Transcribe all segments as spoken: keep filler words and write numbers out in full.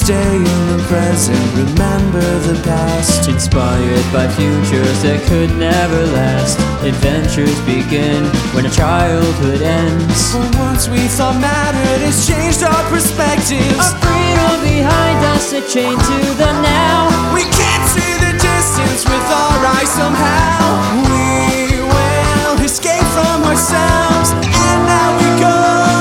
stay in the present, remember the past. Inspired by futures that could never last. Adventures begin when a childhood ends. For once we thought mattered has changed our perspectives. A freedom behind us, a chain to the now. We can't see the distance with our eyes somehow. We will escape from ourselves, and now we go.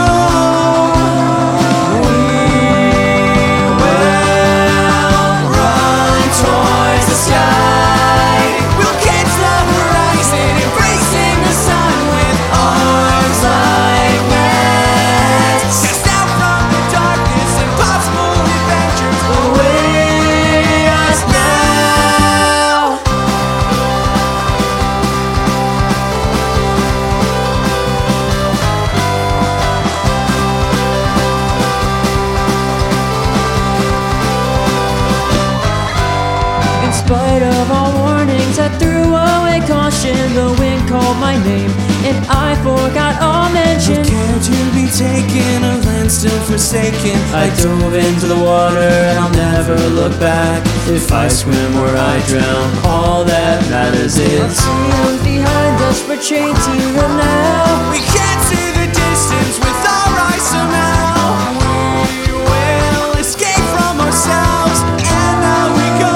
In spite of all warnings, I threw away caution. The wind called my name, and I forgot all mention. Care to be taken, a land still forsaken. I dove into the water, and I'll never look back. If I swim or I drown, all that matters is freedom's behind us, we're chained to the now. We can't see the distance with our eyes somehow. We will escape from ourselves, and now we go.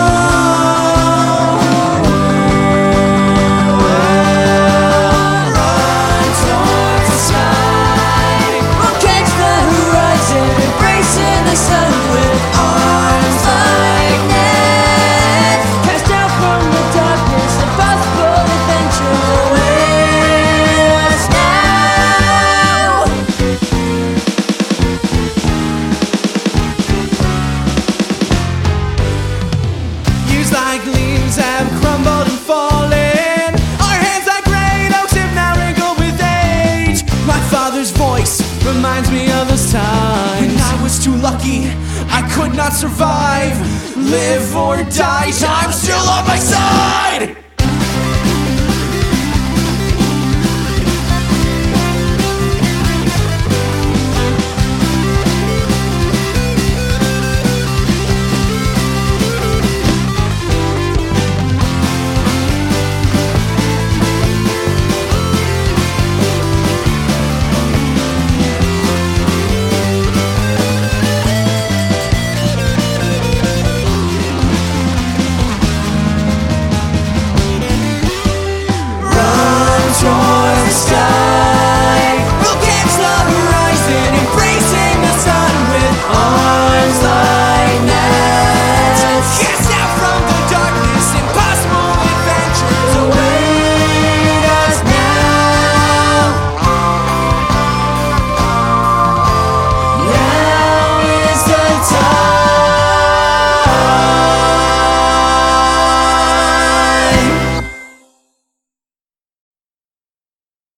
Like leaves have crumbled and fallen. Our hands like great oaks have now wrinkled with age. My father's voice reminds me of those times when I was too lucky, I could not survive. Live or die, time's still on my side.